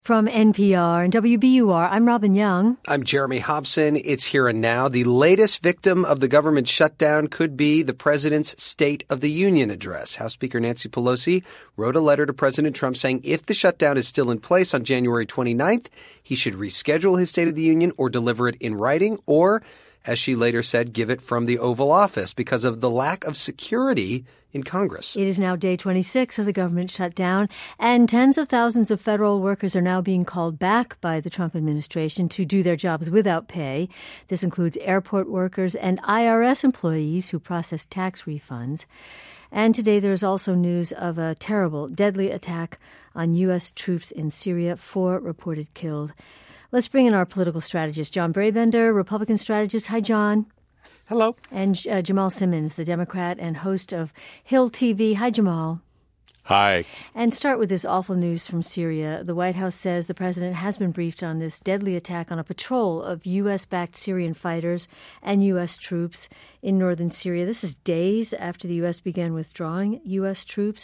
From NPR and WBUR, I'm Robin Young. I'm Jeremy Hobson. It's here and now. The latest victim of the government shutdown could be the president's State of the Union address. House Speaker Nancy Pelosi wrote a letter to President Trump saying if the shutdown is still in place on January 29th, he should reschedule his State of the Union or deliver it in writing or, as she later said, give it from the Oval Office because of the lack of security in Congress. It is now day 26 of the government shutdown, and tens of thousands of federal workers are now being called back by the Trump administration to do their jobs without pay. This includes airport workers and IRS employees who process tax refunds. And today there is also news of a terrible, deadly attack on U.S. troops in Syria, 4 reported killed. Let's bring in our political strategist, John Brabender, Republican strategist. Hi, John. Hello. And Jamal Simmons, the Democrat and host of Hill TV. Hi, Jamal. Hi. And start with this awful news from Syria. The White House says the president has been briefed on this deadly attack on a patrol of U.S.-backed Syrian fighters and U.S. troops in northern Syria. This is days after the U.S. began withdrawing U.S. troops.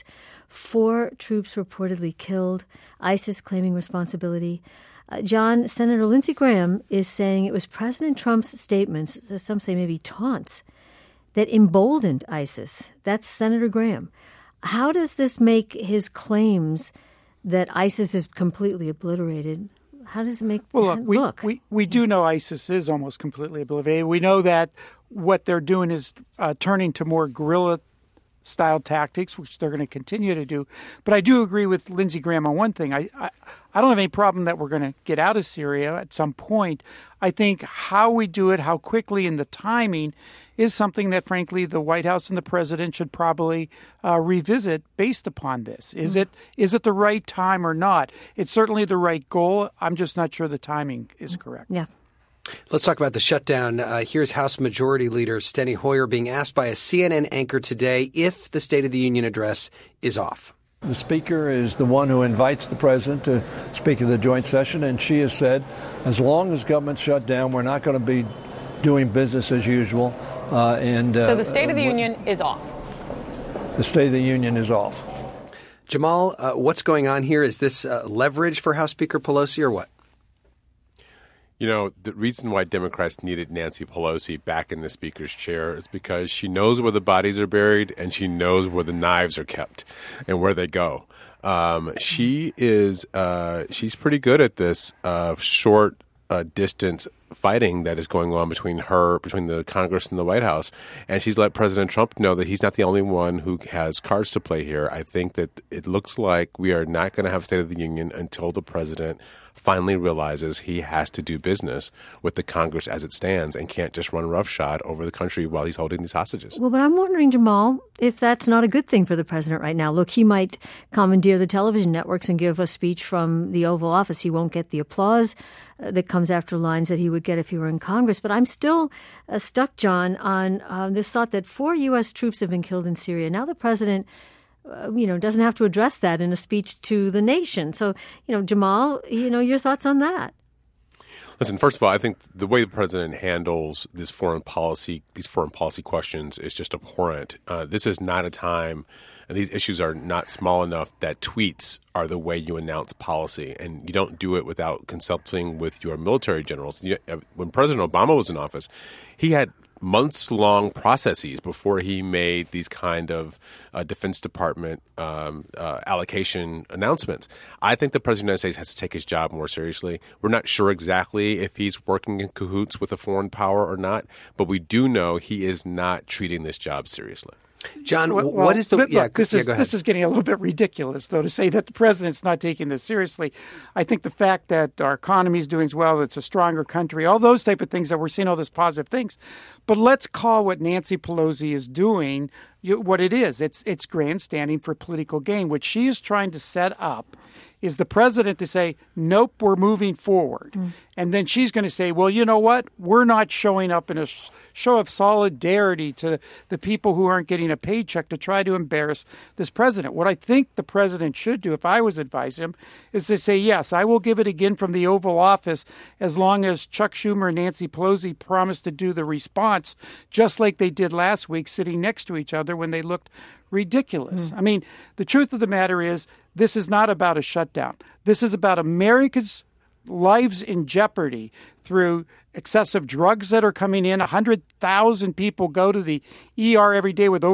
4 troops reportedly killed, ISIS claiming responsibility. John, Senator Lindsey Graham is saying it was President Trump's statements, some say maybe taunts, that emboldened ISIS. That's Senator Graham. How does this make his claims that ISIS is completely obliterated? How does it make look? We do know ISIS is almost completely obliterated. We know that what they're doing is turning to more guerrilla-style tactics, which they're going to continue to do. But I do agree with Lindsey Graham on one thing. I don't have any problem that we're going to get out of Syria at some point. I think how we do it, how quickly, and the timing is something that, frankly, the White House and the president should probably revisit based upon this. Is it the right time or not? It's certainly the right goal. I'm just not sure the timing is correct. Yeah. Let's talk about the shutdown. Here's House Majority Leader Steny Hoyer being asked by a CNN anchor today if the State of the Union address is off. The Speaker is the one who invites the President to speak at the joint session, and she has said, as long as government's shut down, we're not going to be doing business as usual. So the State of the Union is off? The State of the Union is off. Jamal, what's going on here? Is this leverage for House Speaker Pelosi or what? You know, the reason why Democrats needed Nancy Pelosi back in the Speaker's chair is because she knows where the bodies are buried and she knows where the knives are kept and where they go. She's pretty good at this short distance fighting that is going on between the Congress and the White House. And she's let President Trump know that he's not the only one who has cards to play here. I think that it looks like we are not going to have State of the Union until the president finally realizes he has to do business with the Congress as it stands and can't just run roughshod over the country while he's holding these hostages. Well, but I'm wondering, Jamal, if that's not a good thing for the president right now. Look, he might commandeer the television networks and give a speech from the Oval Office. He won't get the applause that comes after lines that he would get if he were in Congress. But I'm still stuck, John, on this thought that 4 U.S. troops have been killed in Syria. Now the president doesn't have to address that in a speech to the nation. So, Jamal, your thoughts on that? Listen, first of all, I think the way the president handles these foreign policy questions is just abhorrent. This is not a time, and these issues are not small enough that tweets are the way you announce policy. And you don't do it without consulting with your military generals. When President Obama was in office, he had months-long processes before he made these kind of Defense Department allocation announcements. I think the President of the United States has to take his job more seriously. We're not sure exactly if he's working in cahoots with a foreign power or not, but we do know he is not treating this job seriously. John, what is the... This is getting a little bit ridiculous, though, to say that the president's not taking this seriously. I think the fact that our economy is doing well, it's a stronger country, all those type of things that we're seeing all these positive things. But let's call what Nancy Pelosi is doing what it is. It's grandstanding for political gain. What she is trying to set up is the president to say, nope, we're moving forward. And then she's going to say, well, you know what? We're not showing up in a show of solidarity to the people who aren't getting a paycheck to try to embarrass this president. What I think the president should do, if I was advising him, is to say, yes, I will give it again from the Oval Office as long as Chuck Schumer and Nancy Pelosi promise to do the response, just like they did last week, sitting next to each other when they looked ridiculous. I mean, the truth of the matter is this is not about a shutdown. This is about Americans' lives in jeopardy through excessive drugs that are coming in. 100,000 people go to the ER every year with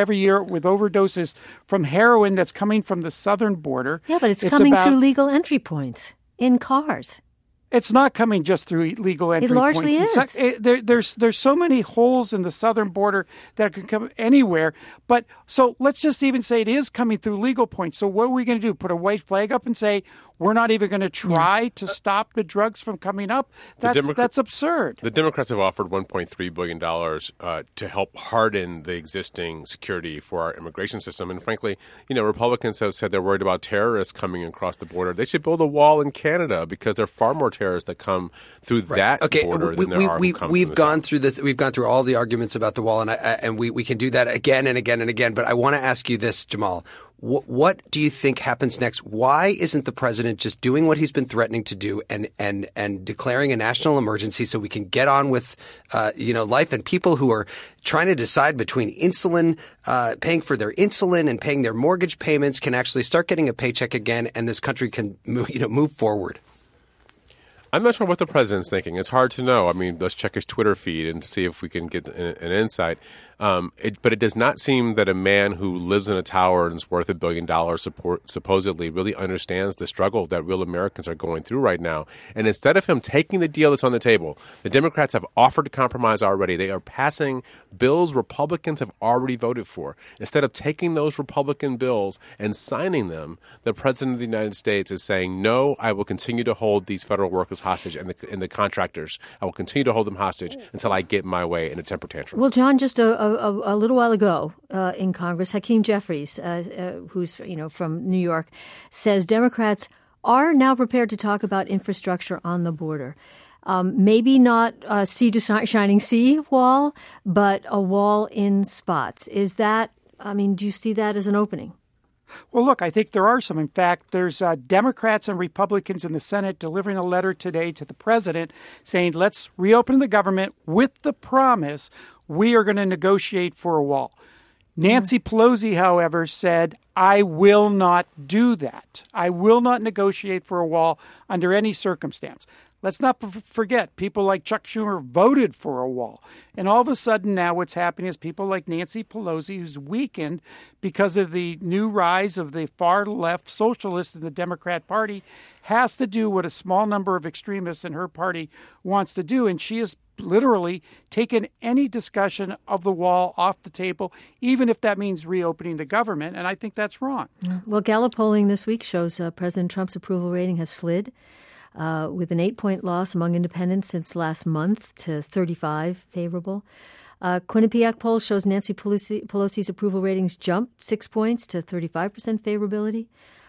overdoses from heroin that's coming from the southern border. Yeah, but it's coming through legal entry points in cars. It's not coming just through legal entry points. It largely is. There's so many holes in the southern border that can come anywhere. But so let's just even say it is coming through legal points. So what are we going to do? Put a white flag up and say we're not even going to try to stop the drugs from coming up? That's absurd. The Democrats have offered $1.3 billion to help harden the existing security for our immigration system. And frankly, Republicans have said they're worried about terrorists coming across the border. They should build a wall in Canada because there are far more terrorists that come through that border than there are who come We've from the gone south. through this. We've gone through all the arguments about the wall, and we can do that again and again and again. But I want to ask you this, Jamal. What do you think happens next? Why isn't the president just doing what he's been threatening to do and declaring a national emergency so we can get on with life, and people who are trying to decide between insulin, paying for their insulin and paying their mortgage payments can actually start getting a paycheck again, and this country can move forward? I'm not sure what the president's thinking. It's hard to know. I mean, let's check his Twitter feed and see if we can get an insight. But it does not seem that a man who lives in a tower and is worth $1 billion supposedly really understands the struggle that real Americans are going through right now. And instead of him taking the deal that's on the table, the Democrats have offered to compromise already. They are passing bills Republicans have already voted for. Instead of taking those Republican bills and signing them, the president of the United States is saying, no, I will continue to hold these federal workers hostage and the contractors. I will continue to hold them hostage until I get my way in a temper tantrum. Well, John, just a little while ago in Congress, Hakeem Jeffries, who's from New York, says Democrats are now prepared to talk about infrastructure on the border. Maybe not a shining sea wall, but a wall in spots. Is that, do you see that as an opening? Well, look, I think there are some. In fact, there's Democrats and Republicans in the Senate delivering a letter today to the president saying, let's reopen the government with the promise we are going to negotiate for a wall. Nancy Pelosi, however, said, I will not do that. I will not negotiate for a wall under any circumstance. Let's not forget, people like Chuck Schumer voted for a wall. And all of a sudden now what's happening is people like Nancy Pelosi, who's weakened because of the new rise of the far-left socialists in the Democrat Party, has to do what a small number of extremists in her party wants to do. And she has literally taken any discussion of the wall off the table, even if that means reopening the government. And I think that's wrong. Well, Gallup polling this week shows President Trump's approval rating has slid. With an 8-point loss among independents since last month to 35 favorable. Quinnipiac poll shows Nancy Pelosi's approval ratings jumped 6 points to 35% favorability.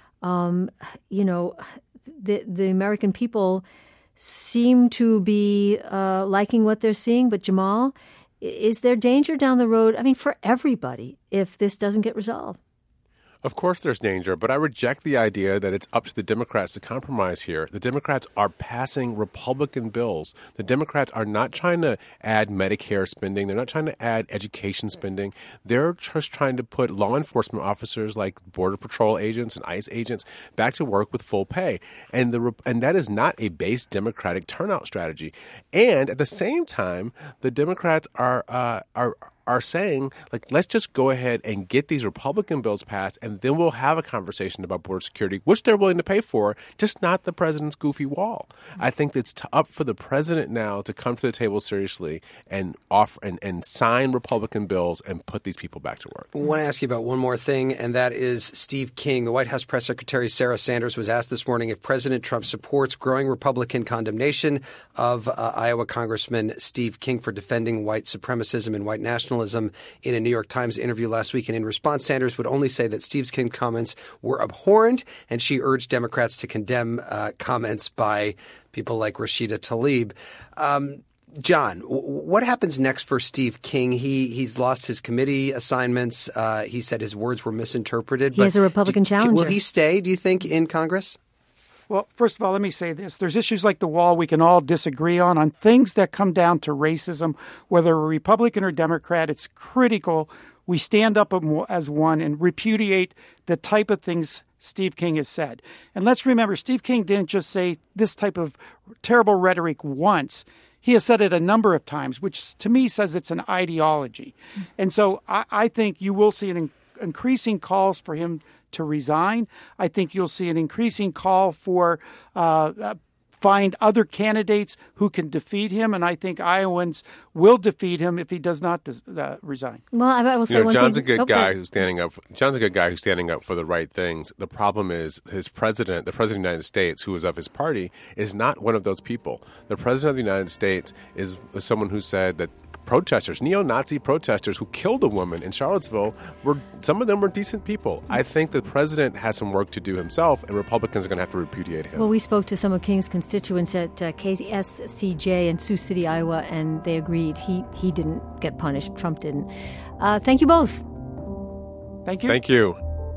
The American people seem to be liking what they're seeing. But Jamal, is there danger down the road, for everybody, if this doesn't get resolved? Of course there's danger, but I reject the idea that it's up to the Democrats to compromise here. The Democrats are passing Republican bills. The Democrats are not trying to add Medicare spending. They're not trying to add education spending. They're just trying to put law enforcement officers like Border Patrol agents and ICE agents back to work with full pay. And that is not a base Democratic turnout strategy. And at the same time, the Democrats are saying, let's just go ahead and get these Republican bills passed, and then we'll have a conversation about border security, which they're willing to pay for, just not the president's goofy wall. I think it's up for the president now to come to the table seriously and offer and sign Republican bills and put these people back to work. I want to ask you about one more thing, and that is Steve King. The White House Press Secretary Sarah Sanders was asked this morning if President Trump supports growing Republican condemnation of Iowa Congressman Steve King for defending white supremacism and white nationalism in a New York Times interview last week. And in response, Sanders would only say that Steve King's comments were abhorrent, and she urged Democrats to condemn comments by people like Rashida Tlaib. John, what happens next for Steve King? He's lost his committee assignments. He said his words were misinterpreted. He has a Republican challenger. Will he stay, do you think, in Congress? Well, first of all, let me say this. There's issues like the wall we can all disagree on things that come down to racism, whether a Republican or Democrat. It's critical we stand up as one and repudiate the type of things Steve King has said. And let's remember, Steve King didn't just say this type of terrible rhetoric once. He has said it a number of times, which to me says it's an ideology. And so I think you will see an increasing calls for him to resign. I think you'll see an increasing call for find other candidates who can defeat him, and I think Iowans will defeat him if he does not resign. Well, I will say one John's thing. a good guy who's standing up. John's a good guy who's standing up for the right things. The problem is the president of the United States, who is of his party, is not one of those people. The president of the United States is someone who said that protesters, neo-Nazi protesters who killed a woman in Charlottesville, some of them were decent people. I think the president has some work to do himself, and Republicans are going to have to repudiate him. Well, we spoke to some of King's constituents at KSCJ in Sioux City, Iowa, and they agreed he didn't get punished. Trump didn't. Thank you both. Thank you. Thank you.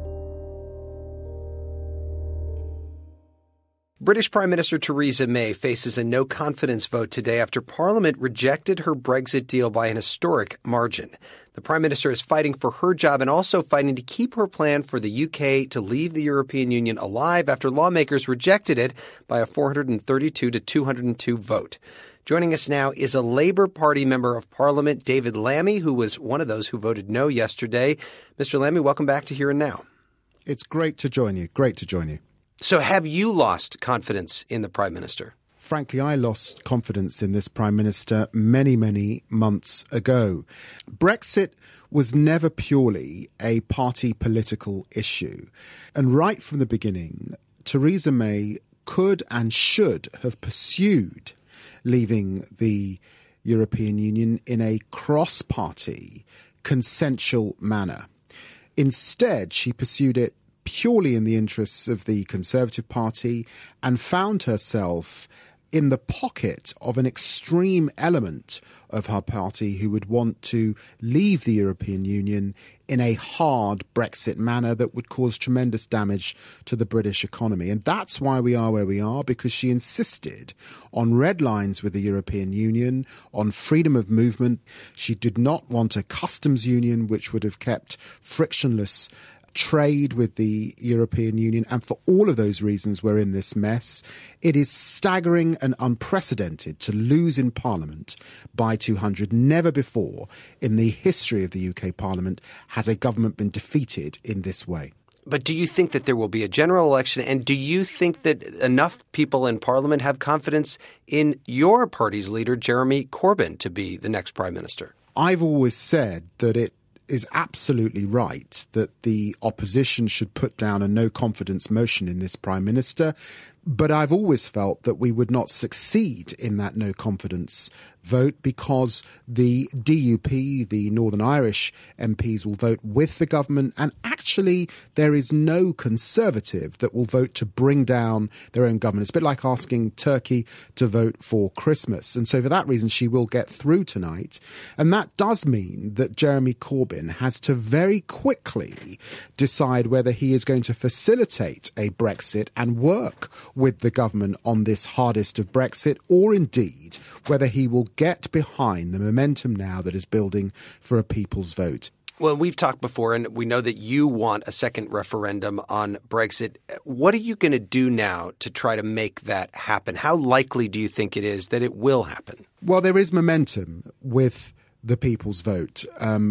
British Prime Minister Theresa May faces a no-confidence vote today after Parliament rejected her Brexit deal by an historic margin. The Prime Minister is fighting for her job and also fighting to keep her plan for the UK to leave the European Union alive after lawmakers rejected it by a 432 to 202 vote. Joining us now is a Labour Party member of Parliament, David Lammy, who was one of those who voted no yesterday. Mr. Lammy, welcome back to Here and Now. It's great to join you. Great to join you. So have you lost confidence in the Prime Minister? Frankly, I lost confidence in this Prime Minister many, many months ago. Brexit was never purely a party political issue. And right from the beginning, Theresa May could and should have pursued leaving the European Union in a cross-party, consensual manner. Instead, she pursued it purely in the interests of the Conservative Party and found herself in the pocket of an extreme element of her party who would want to leave the European Union in a hard Brexit manner that would cause tremendous damage to the British economy. And that's why we are where we are, because she insisted on red lines with the European Union, on freedom of movement. She did not want a customs union which would have kept frictionless trade with the European Union, and for all of those reasons we're in this mess. It is staggering and unprecedented to lose in Parliament by 200. Never before in the history of the UK Parliament has a government been defeated in this way. But do you think that there will be a general election, and do you think that enough people in Parliament have confidence in your party's leader, Jeremy Corbyn, to be the next Prime Minister? I've always said that it is absolutely right that the opposition should put down a no-confidence motion in this Prime Minister. But I've always felt that we would not succeed in that no-confidence vote because the DUP, the Northern Irish MPs, will vote with the government, and actually there is no Conservative that will vote to bring down their own government. It's a bit like asking Turkey to vote for Christmas. And so for that reason, she will get through tonight. And that does mean that Jeremy Corbyn has to very quickly decide whether he is going to facilitate a Brexit and work with the government on this hardest of Brexit, or indeed whether he will get behind the momentum now that is building for a people's vote. Well, we've talked before, and we know that you want a second referendum on Brexit. What are you going to do now to try to make that happen? How likely do you think it is that it will happen? Well, there is momentum with the people's vote.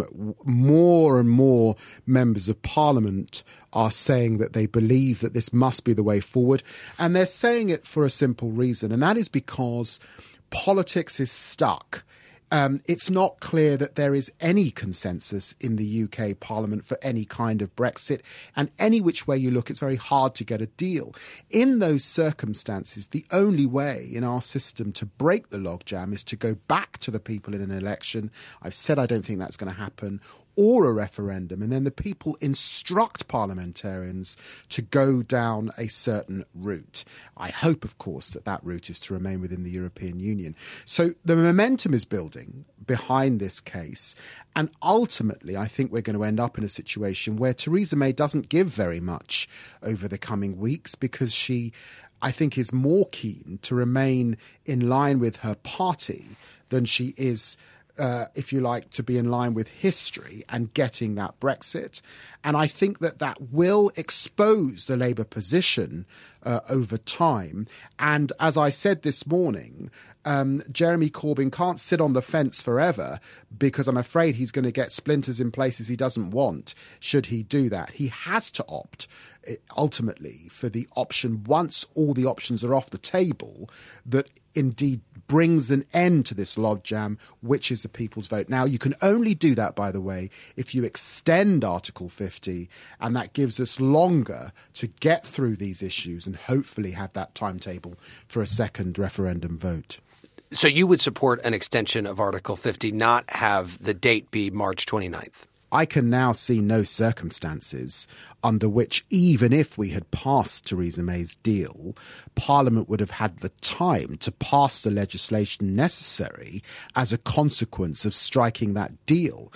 More and more members of Parliament are saying that they believe that this must be the way forward. And they're saying it for a simple reason, and that is because politics is stuck. It's not clear that there is any consensus in the UK Parliament for any kind of Brexit, and any which way you look, it's very hard to get a deal. In those circumstances, the only way in our system to break the logjam is to go back to the people in an election. I've said I don't think that's going to happen, or a referendum, and then the people instruct parliamentarians to go down a certain route. I hope, of course, that that route is to remain within the European Union. So the momentum is building behind this case, and ultimately I think we're going to end up in a situation where Theresa May doesn't give very much over the coming weeks, because she, I think, is more keen to remain in line with her party than she is if you like, to be in line with history and getting that Brexit. And I think that will expose the Labour position over time. And as I said this morning, Jeremy Corbyn can't sit on the fence forever, because I'm afraid he's going to get splinters in places he doesn't want should he do that. He has to opt ultimately for the option, once all the options are off the table, that indeed brings an end to this logjam, which is the people's vote. Now, you can only do that, by the way, if you extend Article 50, and that gives us longer to get through these issues and hopefully have that timetable for a second referendum vote. So you would support an extension of Article 50, not have the date be March 29th? I can now see no circumstances under which, even if we had passed Theresa May's deal, Parliament would have had the time to pass the legislation necessary as a consequence of striking that deal.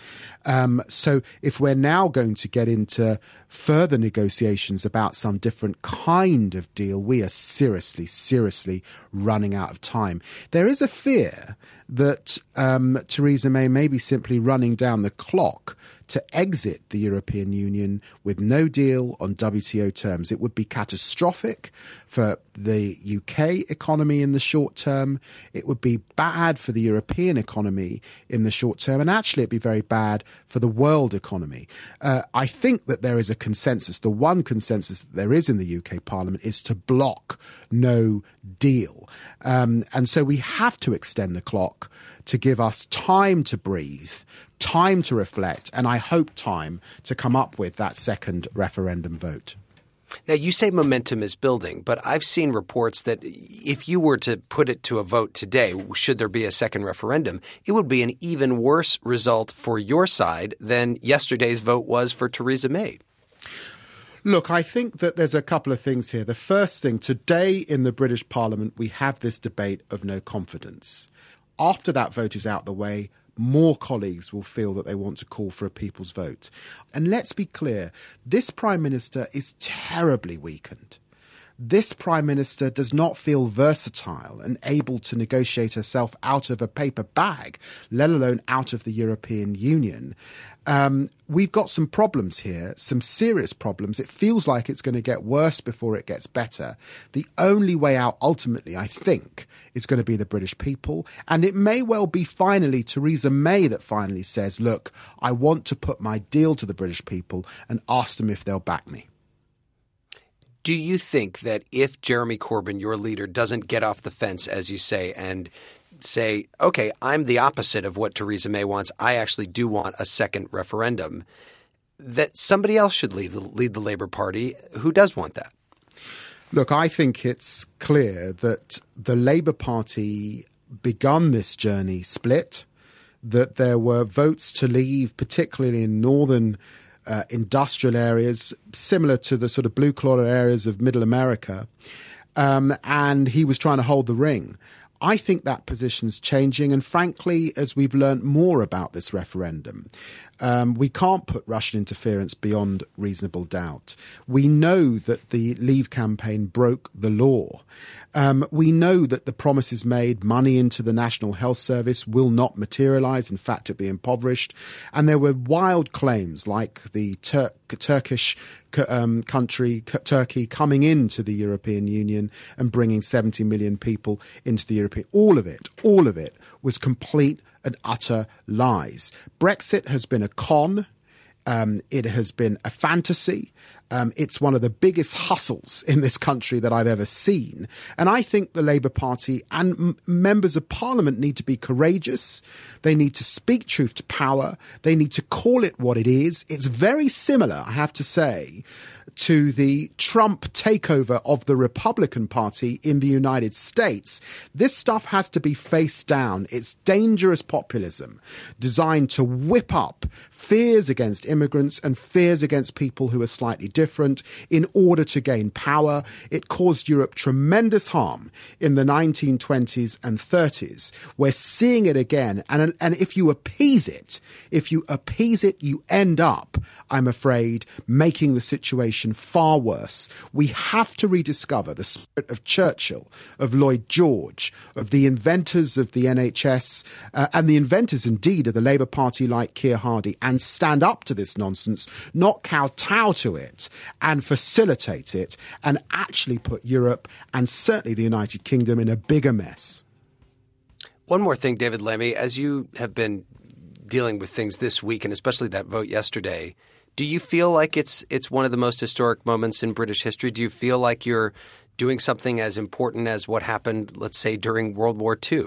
So if we're now going to get into further negotiations about some different kind of deal, we are seriously running out of time. There is a fear that Theresa May be simply running down the clock to exit the European Union with no deal on WTO terms. It would be catastrophic for the UK economy in the short term. It would be bad for the European economy in the short term. And actually, it'd be very bad for the world economy. I think that there is a consensus. The one consensus that there is in the UK Parliament is to block no deal. And so we have to extend the clock to give us time to breathe, time to reflect, and I hope time to come up with that second referendum vote. Now, you say momentum is building, but I've seen reports that if you were to put it to a vote today, should there be a second referendum, it would be an even worse result for your side than yesterday's vote was for Theresa May. Look, I think that there's a couple of things here. The first thing, today in the British Parliament, we have this debate of no confidence. After that vote is out the way, more colleagues will feel that they want to call for a people's vote. And let's be clear, this Prime Minister is terribly weakened. This Prime Minister does not feel versatile and able to negotiate herself out of a paper bag, let alone out of the European Union. We've got some problems here, some serious problems. It feels like it's going to get worse before it gets better. The only way out, ultimately, I think, is going to be the British people. And it may well be finally Theresa May that finally says, look, I want to put my deal to the British people and ask them if they'll back me. Do you think that if Jeremy Corbyn, your leader, doesn't get off the fence, as you say, and say, okay, I'm the opposite of what Theresa May wants, I actually do want a second referendum, that somebody else should lead the Labour Party who does want that? Look, I think it's clear that the Labour Party begun this journey split, that there were votes to leave, particularly in northern industrial areas, similar to the sort of blue-collar areas of Middle America, and he was trying to hold the ring. I think that position's changing, and frankly, as we've learnt more about this referendum, we can't put Russian interference beyond reasonable doubt. We know that the Leave campaign broke the law. We know that the promises made, money into the National Health Service, will not materialise. In fact, it'll be impoverished. And there were wild claims like the Turkish country, Turkey, coming into the European Union and bringing 70 million people into the European. All of it was complete and utter lies. Brexit has been a con. It has been a fantasy. It's one of the biggest hustles in this country that I've ever seen. And I think the Labour Party and members of Parliament need to be courageous. They need to speak truth to power. They need to call it what it is. It's very similar, I have to say, to the Trump takeover of the Republican Party in the United States. This stuff has to be faced down. It's dangerous populism designed to whip up fears against immigrants and fears against people who are slightly different in order to gain power. It caused Europe tremendous harm in the 1920s and 30s. We're seeing it again. And if you appease it, you end up, I'm afraid, making the situation far worse. We have to rediscover the spirit of Churchill, of Lloyd George, of the inventors of the NHS, and the inventors, indeed, of the Labour Party like Keir Hardie, and stand up to this nonsense, not kowtow to it and facilitate it, and actually put Europe and certainly the United Kingdom in a bigger mess. One more thing, David Lammy, as you have been dealing with things this week, and especially that vote yesterday, do you feel like it's one of the most historic moments in British history? Do you feel like you're doing something as important as what happened, let's say, during World War II?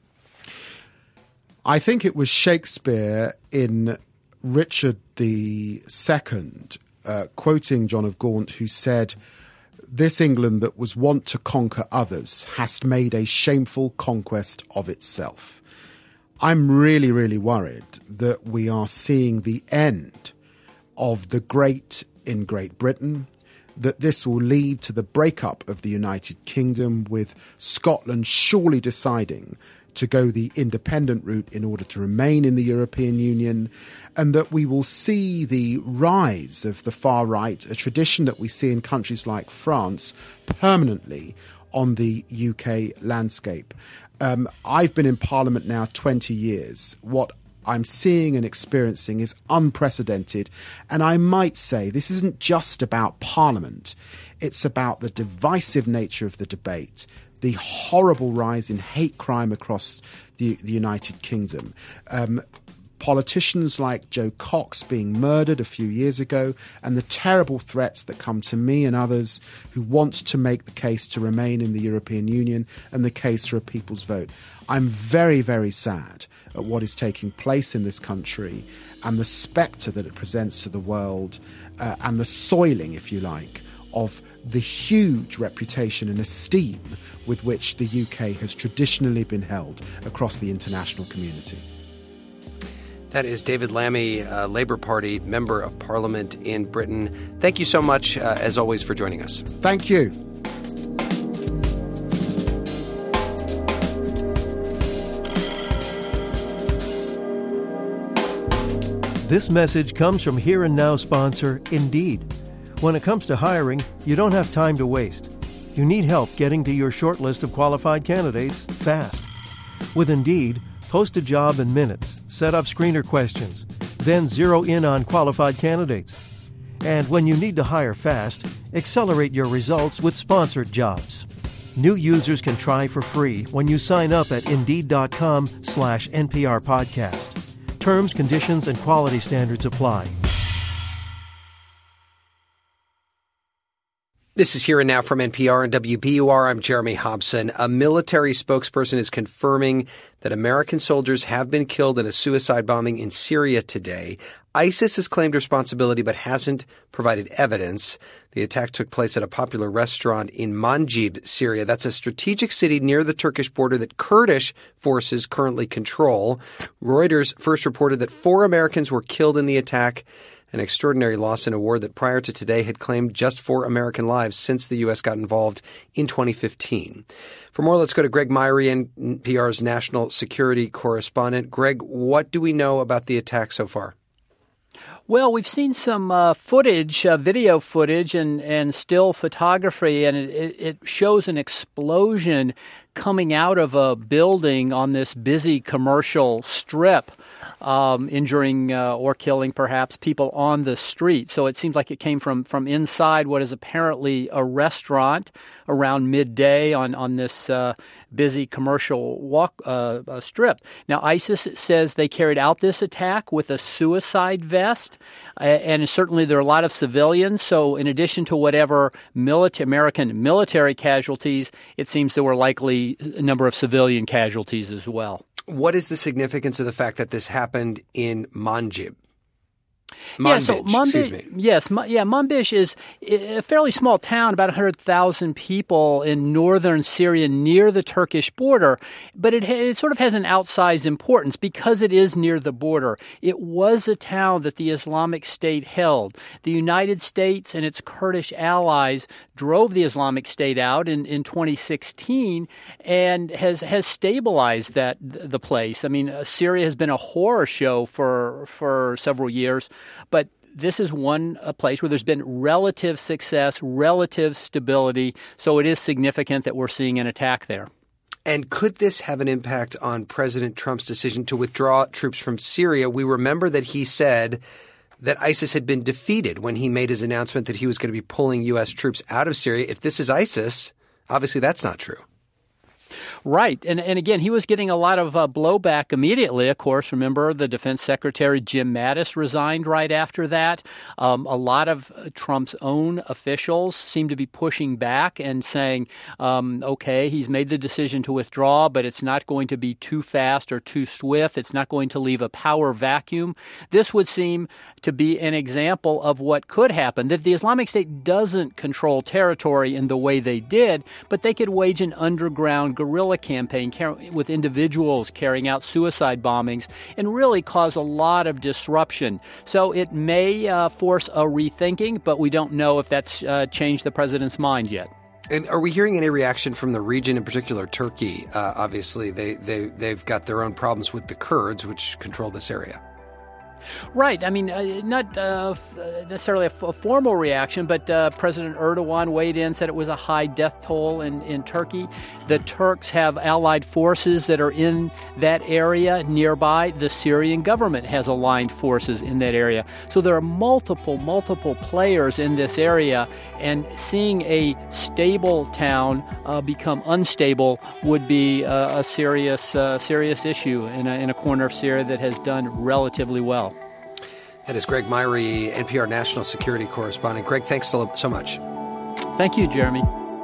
I think it was Shakespeare in Richard II, quoting John of Gaunt, who said, "This England that was wont to conquer others has made a shameful conquest of itself." I'm really, really worried that we are seeing the end of the great in Great Britain, that this will lead to the breakup of the United Kingdom, with Scotland surely deciding to go the independent route in order to remain in the European Union, and that we will see the rise of the far right, a tradition that we see in countries like France, permanently on the UK landscape. I've been in Parliament now 20 years. What I'm seeing and experiencing is unprecedented. And I might say this isn't just about Parliament. It's about the divisive nature of the debate, the horrible rise in hate crime across the United Kingdom. Politicians like Joe Cox being murdered a few years ago, and the terrible threats that come to me and others who want to make the case to remain in the European Union and the case for a people's vote. I'm very, very sad at what is taking place in this country and the spectre that it presents to the world, and the soiling, if you like, of the huge reputation and esteem with which the UK has traditionally been held across the international community. That is David Lammy, Labour Party Member of Parliament in Britain. Thank you so much, as always, for joining us. Thank you. This message comes from Here and Now sponsor Indeed. When it comes to hiring, you don't have time to waste. You need help getting to your short list of qualified candidates fast. With Indeed, post a job in minutes, set up screener questions, then zero in on qualified candidates. And when you need to hire fast, accelerate your results with sponsored jobs. New users can try for free when you sign up at Indeed.com/NPR podcast. Terms, conditions, and quality standards apply. This is Here and Now from NPR and WBUR. I'm Jeremy Hobson. A military spokesperson is confirming that American soldiers have been killed in a suicide bombing in Syria today. ISIS has claimed responsibility but hasn't provided evidence. The attack took place at a popular restaurant in Manjib, Syria. That's a strategic city near the Turkish border that Kurdish forces currently control. Reuters first reported that 4 Americans were killed in the attack, an extraordinary loss in a war that prior to today had claimed just 4 American lives since the U.S. got involved in 2015. For more, let's go to Greg Myrie, NPR's national security correspondent. Greg, what do we know about the attack so far? Well, we've seen some footage, video footage and still photography, and it shows an explosion coming out of a building on this busy commercial strip, injuring or killing perhaps people on the street. So it seems like it came from inside what is apparently a restaurant around midday on this busy commercial strip. Now, ISIS says they carried out this attack with a suicide vest, and certainly there are a lot of civilians. So in addition to whatever American military casualties, it seems there were likely a number of civilian casualties as well. What is the significance of the fact that this happened in Manjib? Manbij is a fairly small town, about 100,000 people in northern Syria near the Turkish border, but it sort of has an outsized importance because it is near the border. It was a town that the Islamic State held. The United States and its Kurdish allies drove the Islamic State out in 2016 and has stabilized the place. I mean, Syria has been a horror show for several years, but this is a place where there's been relative success, relative stability, so it is significant that we're seeing an attack there. And could this have an impact on President Trump's decision to withdraw troops from Syria? We remember that he said that ISIS had been defeated when he made his announcement that he was going to be pulling U.S. troops out of Syria. If this is ISIS, obviously that's not true. Right. And again, he was getting a lot of blowback immediately. Of course, remember the Defense Secretary Jim Mattis resigned right after that. A lot of Trump's own officials seem to be pushing back and saying, okay, he's made the decision to withdraw, but it's not going to be too fast or too swift. It's not going to leave a power vacuum. This would seem to be an example of what could happen, that the Islamic State doesn't control territory in the way they did, but they could wage an underground guerrilla campaign with individuals carrying out suicide bombings and really cause a lot of disruption. So it may force a rethinking, but we don't know if that's changed the president's mind yet. And are we hearing any reaction from the region, in particular Turkey? Obviously, they've got their own problems with the Kurds, which control this area. Right. I mean, not necessarily a formal reaction, but President Erdogan weighed in, said it was a high death toll in Turkey. The Turks have allied forces that are in that area nearby. The Syrian government has aligned forces in that area. So there are multiple players in this area, and seeing a stable town become unstable would be a serious issue in a corner of Syria that has done relatively well. That is Greg Myrie, NPR national security correspondent. Greg, thanks so much. Thank you, Jeremy.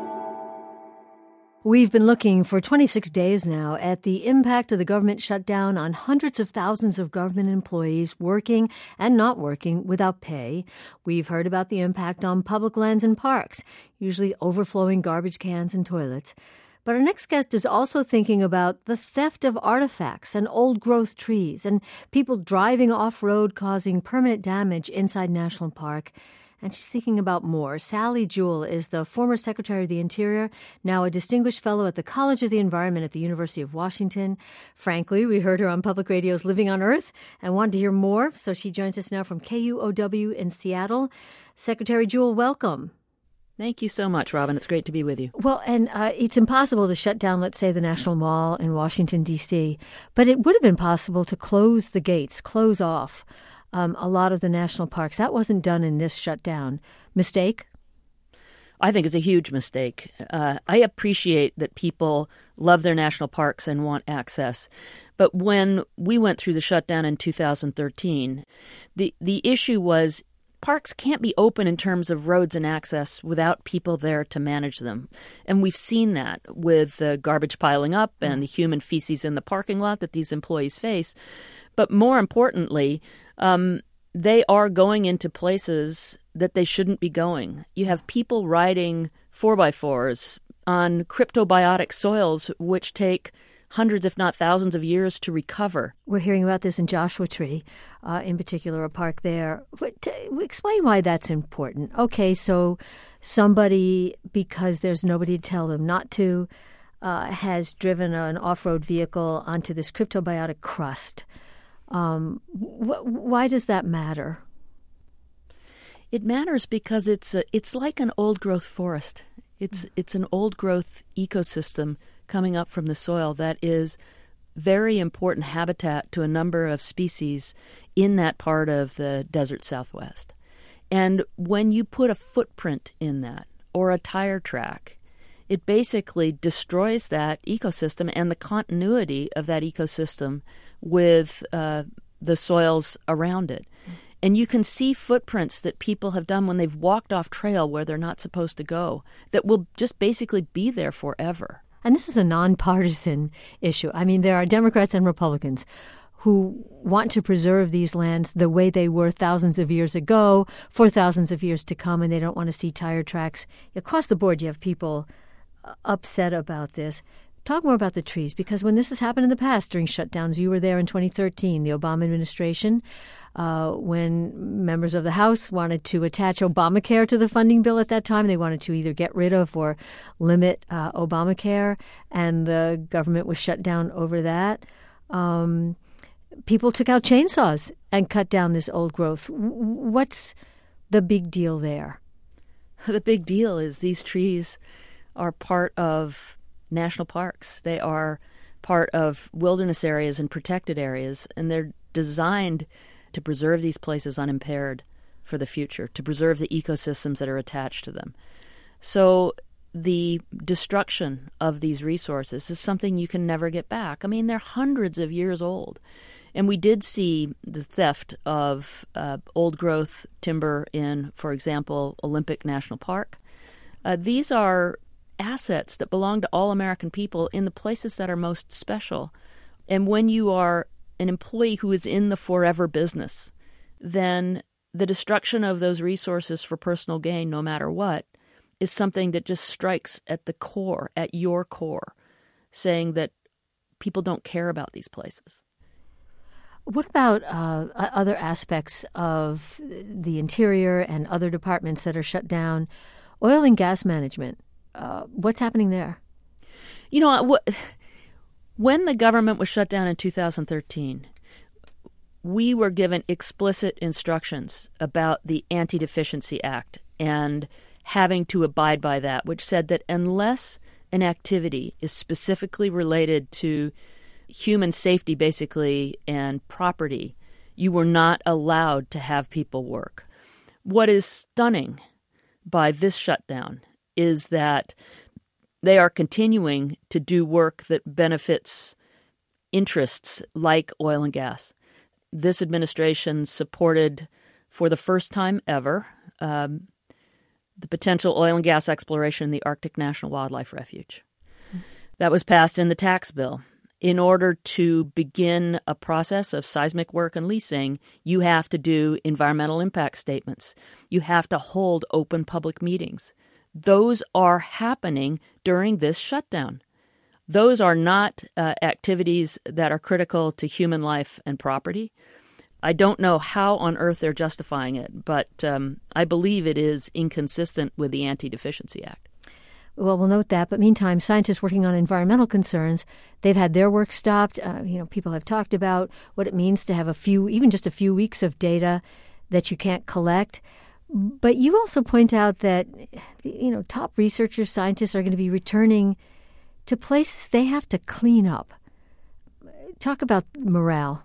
We've been looking for 26 days now at the impact of the government shutdown on hundreds of thousands of government employees working and not working without pay. We've heard about the impact on public lands and parks, usually overflowing garbage cans and toilets. But our next guest is also thinking about the theft of artifacts and old-growth trees and people driving off-road causing permanent damage inside National Park. And she's thinking about more. Sally Jewell is the former Secretary of the Interior, now a distinguished fellow at the College of the Environment at the University of Washington. Frankly, we heard her on Public Radio's Living on Earth and wanted to hear more, so she joins us now from KUOW in Seattle. Secretary Jewell, welcome. Thank you so much, Robin. It's great to be with you. Well, and it's impossible to shut down, let's say, the National Mall in Washington, D.C., but it would have been possible to close the gates, close off a lot of the national parks. That wasn't done in this shutdown. Mistake? I think it's a huge mistake. I appreciate that people love their national parks and want access. But when we went through the shutdown in 2013, the issue was parks can't be open in terms of roads and access without people there to manage them. And we've seen that with the garbage piling up and the human feces in the parking lot that these employees face. But more importantly, they are going into places that they shouldn't be going. You have people riding 4x4s on cryptobiotic soils, which take hundreds, if not thousands of years to recover. We're hearing about this in Joshua Tree, in particular, a park there. Explain why that's important. Okay, so somebody, because there's nobody to tell them not to, has driven an off-road vehicle onto this cryptobiotic crust. Why does that matter? It matters because it's like an old-growth forest. It's an old-growth ecosystem coming up from the soil that is very important habitat to a number of species in that part of the desert Southwest. And when you put a footprint in that or a tire track, it basically destroys that ecosystem and the continuity of that ecosystem with the soils around it. And you can see footprints that people have done when they've walked off trail where they're not supposed to go that will just basically be there forever. And this is a nonpartisan issue. I mean, there are Democrats and Republicans who want to preserve these lands the way they were thousands of years ago for thousands of years to come, and they don't want to see tire tracks. Across the board, you have people upset about this. Talk more about the trees, because when this has happened in the past during shutdowns, you were there in 2013, the Obama administration, when members of the House wanted to attach Obamacare to the funding bill at that time. They wanted to either get rid of or limit Obamacare, and the government was shut down over that. People took out chainsaws and cut down this old growth. What's the big deal there? The big deal is these trees are part of national parks. They are part of wilderness areas and protected areas, and they're designed to preserve these places unimpaired for the future, to preserve the ecosystems that are attached to them. So the destruction of these resources is something you can never get back. I mean, they're hundreds of years old. And we did see the theft of old-growth timber in, for example, Olympic National Park. These are assets that belong to all American people in the places that are most special. And when you are an employee who is in the forever business, then the destruction of those resources for personal gain, no matter what, is something that just strikes at the core, at your core, saying that people don't care about these places. What about other aspects of the interior and other departments that are shut down? Oil and gas management. What's happening there? You know, when the government was shut down in 2013, we were given explicit instructions about the Anti-Deficiency Act and having to abide by that, which said that unless an activity is specifically related to human safety, basically, and property, you were not allowed to have people work. What is stunning by this shutdown is that they are continuing to do work that benefits interests like oil and gas. This administration supported, for the first time ever, the potential oil and gas exploration in the Arctic National Wildlife Refuge. That was passed in the tax bill. In order to begin a process of seismic work and leasing, you have to do environmental impact statements. You have to hold open public meetings. Those are happening during this shutdown. Those are not activities that are critical to human life and property. I don't know how on earth they're justifying it, but I believe it is inconsistent with the Anti-Deficiency Act. Well, we'll note that. But meantime, scientists working on environmental concerns, they've had their work stopped. People have talked about what it means to have even just a few weeks of data that you can't collect. But you also point out that, top researchers, scientists are going to be returning to places they have to clean up. Talk about morale.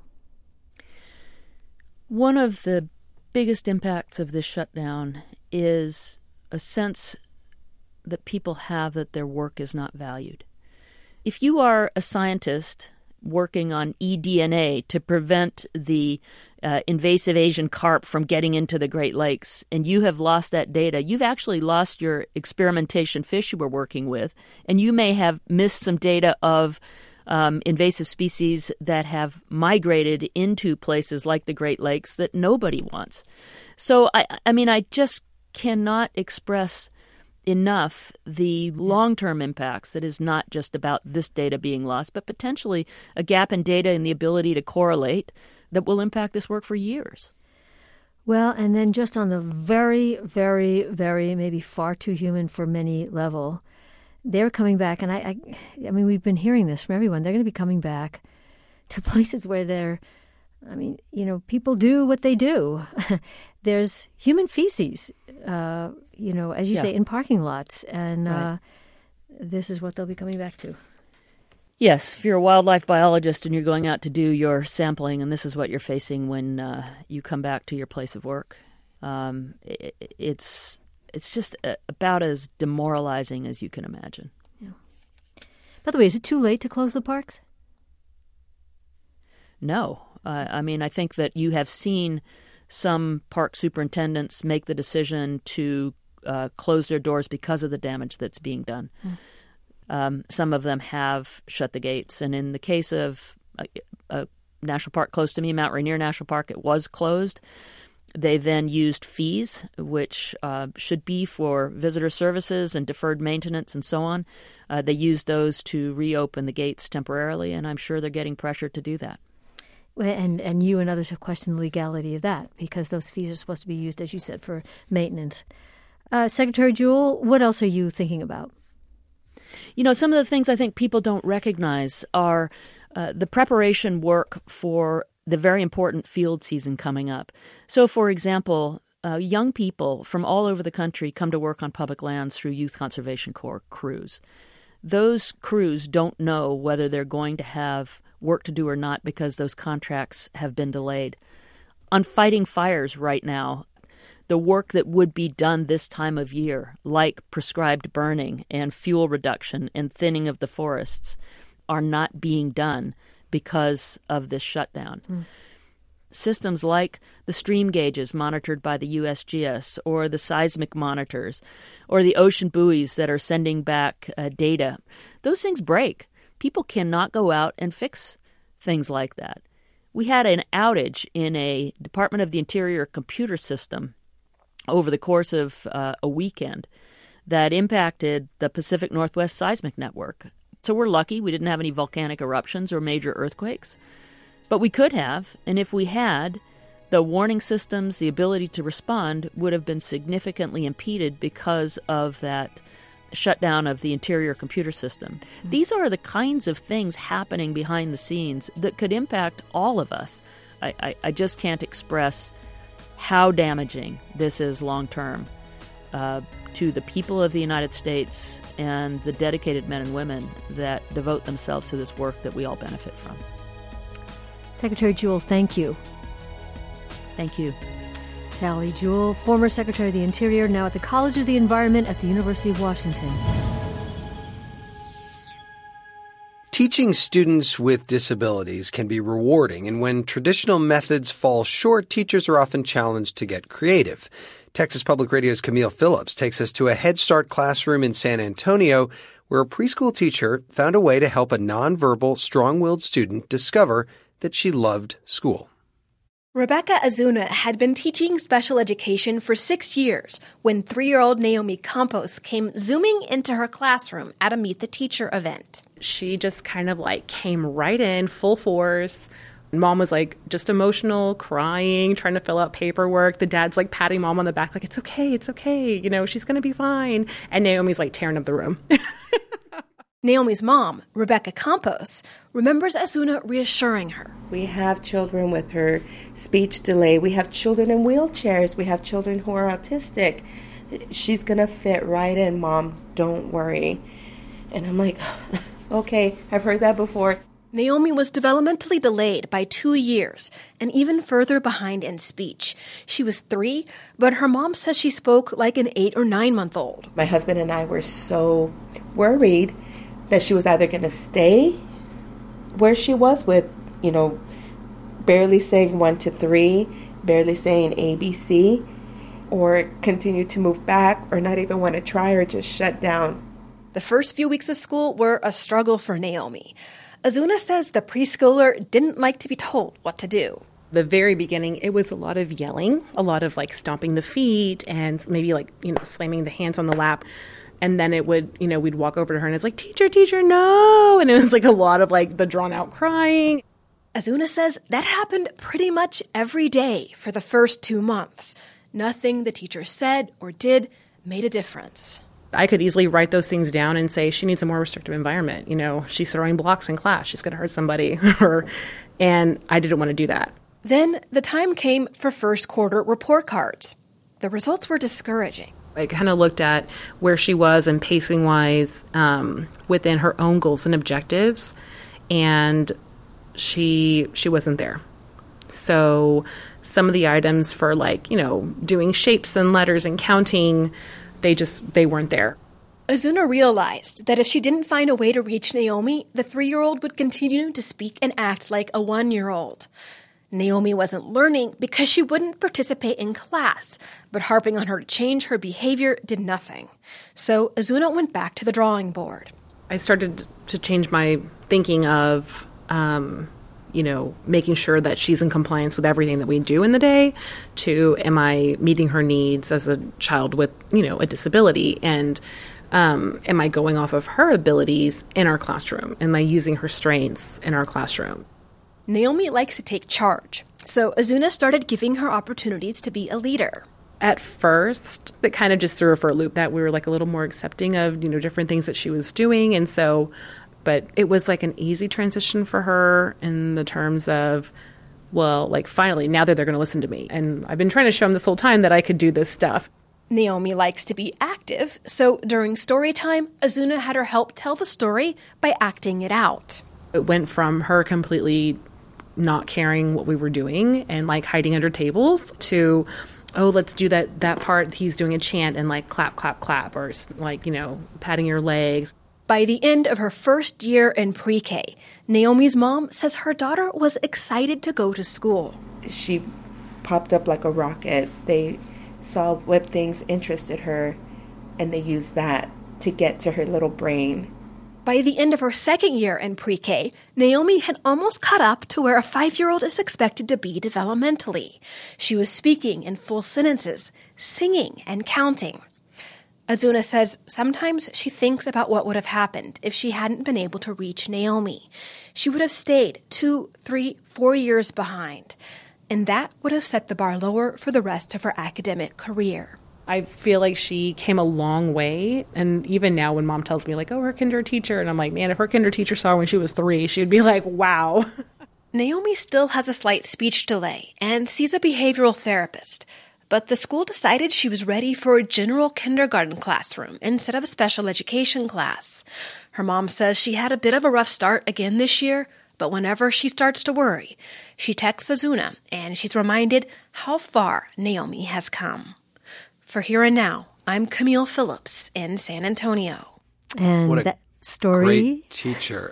One of the biggest impacts of this shutdown is a sense that people have that their work is not valued. If you are a scientist working on eDNA to prevent the invasive Asian carp from getting into the Great Lakes, and you have lost that data, you've actually lost your experimentation fish you were working with, and you may have missed some data of invasive species that have migrated into places like the Great Lakes that nobody wants. So, I just cannot express enough the long-term impacts that is not just about this data being lost, but potentially a gap in data and the ability to correlate that will impact this work for years. Well, and then just on the very, very, very, maybe far too human for many level, they're coming back, and I mean, we've been hearing this from everyone. They're going to be coming back to places where people do what they do. There's human feces, as you say, in parking lots, and right. This is what they'll be coming back to. Yes, if you're a wildlife biologist and you're going out to do your sampling, and this is what you're facing when you come back to your place of work, it's just about as demoralizing as you can imagine. Yeah. By the way, is it too late to close the parks? No. I think that you have seen some park superintendents make the decision to close their doors because of the damage that's being done. Some of them have shut the gates. And in the case of a national park close to me, Mount Rainier National Park, it was closed. They then used fees, which should be for visitor services and deferred maintenance and so on. They used those to reopen the gates temporarily, and I'm sure they're getting pressure to do that. And you and others have questioned the legality of that because those fees are supposed to be used, as you said, for maintenance. Secretary Jewell, what else are you thinking about? Some of the things I think people don't recognize are the preparation work for the very important field season coming up. So, for example, young people from all over the country come to work on public lands through Youth Conservation Corps crews. Those crews don't know whether they're going to have work to do or not because those contracts have been delayed. On fighting fires right now, the work that would be done this time of year, like prescribed burning and fuel reduction and thinning of the forests, are not being done because of this shutdown. Systems like the stream gauges monitored by the USGS or the seismic monitors or the ocean buoys that are sending back data, those things break. People cannot go out and fix things like that. We had an outage in a Department of the Interior computer system over the course of a weekend that impacted the Pacific Northwest seismic network. So we're lucky we didn't have any volcanic eruptions or major earthquakes. But we could have, and if we had, the warning systems, the ability to respond would have been significantly impeded because of that shutdown of the interior computer system. These are the kinds of things happening behind the scenes that could impact all of us. I just can't express how damaging this is long-term to the people of the United States and the dedicated men and women that devote themselves to this work that we all benefit from. Secretary Jewell, thank you. Thank you. Sally Jewell, former Secretary of the Interior, now at the College of the Environment at the University of Washington. Teaching students with disabilities can be rewarding, and when traditional methods fall short, teachers are often challenged to get creative. Texas Public Radio's Camille Phillips takes us to a Head Start classroom in San Antonio where a preschool teacher found a way to help a nonverbal, strong-willed student discover that she loved school. Rebecca Azuna had been teaching special education for 6 years when 3-year-old Naomi Campos came zooming into her classroom at a Meet the Teacher event. She just kind of came right in full force. Mom was just emotional, crying, trying to fill out paperwork. The dad's patting mom on the back it's okay, she's going to be fine. And Naomi's tearing up the room. Naomi's mom, Rebecca Campos, remembers Azuna reassuring her. We have children with her speech delay. We have children in wheelchairs. We have children who are autistic. She's going to fit right in, Mom. Don't worry. And I'm okay, I've heard that before. Naomi was developmentally delayed by 2 years and even further behind in speech. She was 3, but her mom says she spoke like an 8 or 9-month-old. My husband and I were so worried that she was either going to stay where she was with, barely saying 1 to 3, barely saying ABC, or continue to move back or not even want to try or just shut down. The first few weeks of school were a struggle for Naomi. Azuna says the preschooler didn't like to be told what to do. The very beginning, it was a lot of yelling, a lot of stomping the feet and maybe slamming the hands on the lap. And then it would, we'd walk over to her and it's teacher, no. And it was a lot of the drawn out crying. Azuna says that happened pretty much every day for the first 2 months. Nothing the teacher said or did made a difference. I could easily write those things down and say she needs a more restrictive environment. She's throwing blocks in class. She's going to hurt somebody. And I didn't want to do that. Then the time came for first quarter report cards. The results were discouraging. I kind of looked at where she was and pacing-wise within her own goals and objectives, and she wasn't there. So some of the items for doing shapes and letters and counting, they weren't there. Azuna realized that if she didn't find a way to reach Naomi, the 3-year-old would continue to speak and act like a 1-year-old. Naomi wasn't learning because she wouldn't participate in class, but harping on her to change her behavior did nothing. So Azuna went back to the drawing board. I started to change my thinking of, making sure that she's in compliance with everything that we do in the day, to am I meeting her needs as a child with, a disability? And am I going off of her abilities in our classroom? Am I using her strengths in our classroom? Naomi likes to take charge, so Azuna started giving her opportunities to be a leader. At first, it kind of just threw her for a loop that we were like a little more accepting of, different things that she was doing. And so, but it was like an easy transition for her in the terms of, well, like finally, now that they're going to listen to me. And I've been trying to show them this whole time that I could do this stuff. Naomi likes to be active, so during story time, Azuna had her help tell the story by acting it out. It went from her completely not caring what we were doing and like hiding under tables to, oh, let's do that part. He's doing a chant and like clap, clap, clap, or like, patting your legs. By the end of her first year in pre-K, Naomi's mom says her daughter was excited to go to school. She popped up like a rocket. They saw what things interested her, and they used that to get to her little brain. By the end of her second year in pre-K, Naomi had almost caught up to where a 5-year-old is expected to be developmentally. She was speaking in full sentences, singing and counting. Azuna says sometimes she thinks about what would have happened if she hadn't been able to reach Naomi. She would have stayed 2, 3, 4 years behind, and that would have set the bar lower for the rest of her academic career. I feel like she came a long way. And even now when mom tells me like, oh, her kinder teacher, and I'm like, man, if her kinder teacher saw her when she was 3, she'd be like, wow. Naomi still has a slight speech delay and sees a behavioral therapist, but the school decided she was ready for a general kindergarten classroom instead of a special education class. Her mom says she had a bit of a rough start again this year, but whenever she starts to worry, she texts Azuna and she's reminded how far Naomi has come. For Here and Now, I'm Camille Phillips in San Antonio. And what a that story? Great teacher.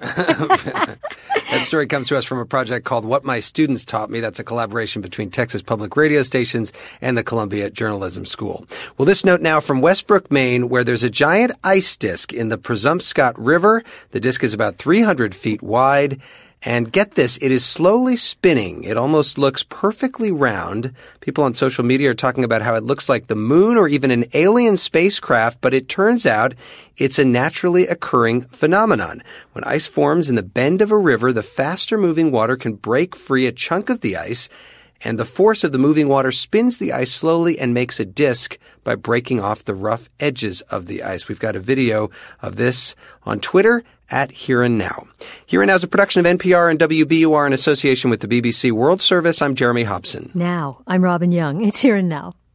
That story comes to us from a project called What My Students Taught Me. That's a collaboration between Texas public radio stations and the Columbia Journalism School. Well, this note now from Westbrook, Maine, where there's a giant ice disk in the Presumpscot River. The disk is about 300 feet wide. And get this, it is slowly spinning. It almost looks perfectly round. People on social media are talking about how it looks like the moon or even an alien spacecraft, but it turns out it's a naturally occurring phenomenon. When ice forms in the bend of a river, the faster moving water can break free a chunk of the ice, and the force of the moving water spins the ice slowly and makes a disk by breaking off the rough edges of the ice. We've got a video of this on Twitter at Here and Now. Here and Now is a production of NPR and WBUR in association with the BBC World Service. I'm Jeremy Hobson. Now, I'm Robin Young. It's Here and Now.